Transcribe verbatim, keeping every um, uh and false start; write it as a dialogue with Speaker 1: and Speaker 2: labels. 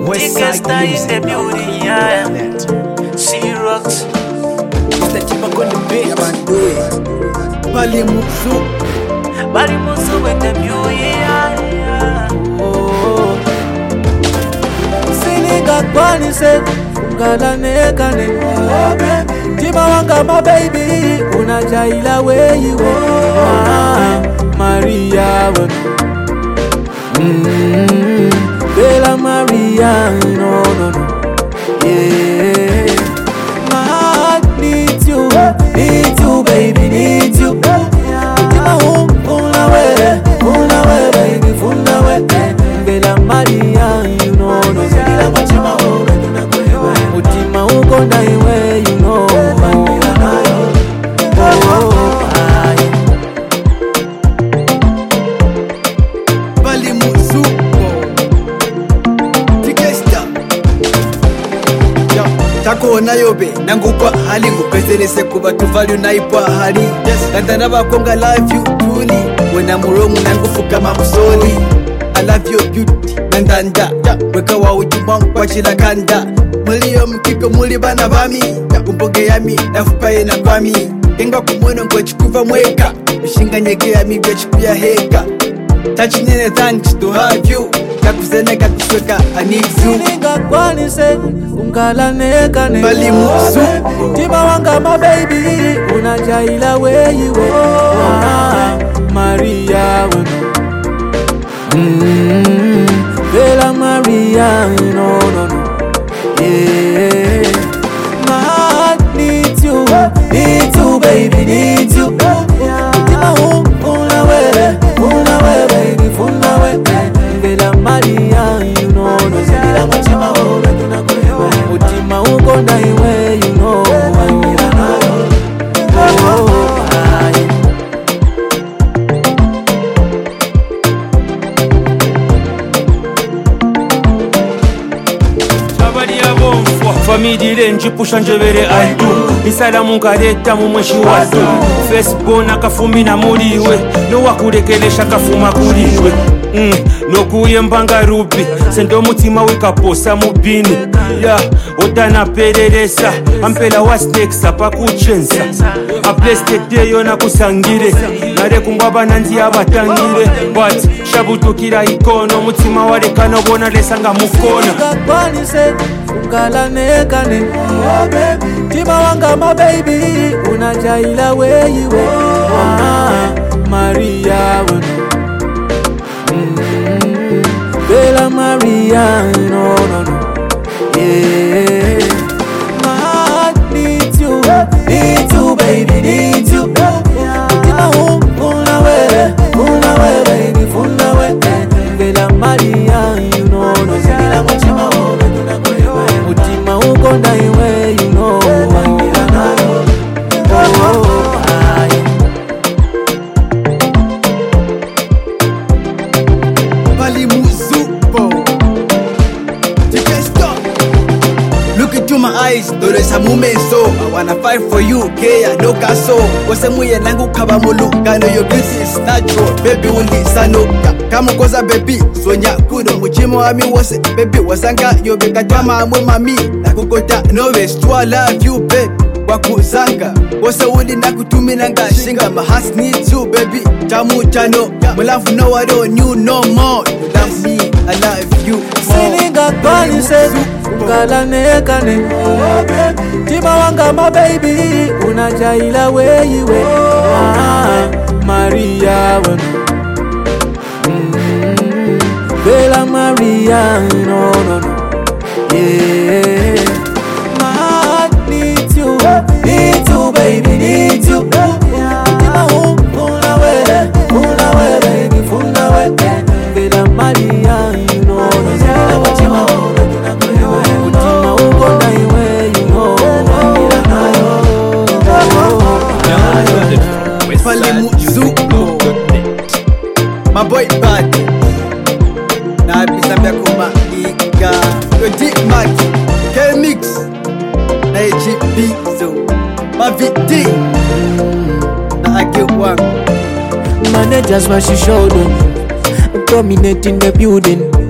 Speaker 1: Westside in the building, yeah. She rocks.
Speaker 2: It's the chip on the beat, man, do it. Bali Musu,
Speaker 1: Bali Musu in the building, yeah.
Speaker 2: oh. Siniga kwani se, ungala nekane. Oh baby, tima wanga my baby, unajaila where you are, Maria. Mm, Bella Maria, no, no, no, yeah. My heart needs you, needs you, baby, needs you. Utima hum, funa we, funa we, baby, funa we. Bella Maria, you know, no. Utima uko na iwe, you know. Oh, I. Bali Musu. Tako na yobe nangupa hali ngupezelese kuba tuvali unaipa hali Kanda bakonga love you truly Wena murongo nangufuka mamusoli I love your beauty nandanda Weka wa ujumang kwa chila kanda Muli yo mkiko muli bana bami Kumpoge yami nafupaye na kwami Kenga kumweno kwa chikuva mweka Mishinga nyeke yami vya chikuya heka Touch nene thanks to have you Kakuzene kakusweka I need you Sininga kwani se Ungala neka neka Bali Musu Tima wanga my baby Unajaila where you are Maria mm, Bella Maria No no no Yeah My heart needs you Needs you baby Needs you Tima hum Una we Una we baby Funa we Bella Maria You know no Zila machima ora tunakulewa Utima uko na iwe You know Wangira nayo Oh I
Speaker 3: Shabadi ya bonfwa Famidile njipusha njebere altu Isala mungareta mumweshi watu Facebook na kafumi na muliwe No wakurekelesha kafuma kuliwe Mm, nokuye mbanga rubi Sendo mutima wikaposa mubini Ya, otana pereresa Ampela wa snakes apa kuchensa Aplestete yona kusangire Nare kungwaba nanzi abatangire But, shabutukira ikono Mutima wareka nobona lesanga mukona
Speaker 2: Kakwani se, ungala neka ne Oh baby, tima wanga my baby Unajaila where you are Maria Mm, Bella Maria, no, no, no, yeah. My heart needs you, needs you, baby, needs you. Utima hum, funa we, funa we, baby, funa we. Bella Maria, you know, no. Zila machima ora tunakulewa Utima uko na iwe, you know. Wangira nayo, oh, I. Bali Musu, you can't stop. Look into my eyes, dole sa mumeso. I wanna fight for you, Kea no kaso. Wase muye nangu kaba mulu, kano your beauty is natural. Baby undi sano, kama koza baby. Sonya kuno muchimo ami wase, baby wasanga yo beka jama amwe mami. Nakukota no waste, to I love you, babe. Wakuzanga, wase uli nakutumi nanga shinga. My heart needs you, baby. Chamu chano, my love no I don't you no more. You love me, I love you more. Sininga kwani se, ungala neka ne. Oh baby, tima wanga my baby. Unajaila where you are, Maria mm, Bella Maria, no no no, yeah. My heart needs you, needs you, baby, needs you. Utima hum, funa we, funa we, baby, funa we. Bella Maria, you know, no. Zila machima ora tunakulewa Utima uko na iwe, you know. Wangira nayo, oh, Bali Musu, my boy bad. Na bisambia kuma iga Yo deep Mac K-Mix Na H P So My V D Na I get one Managers what she showed them Dominating the building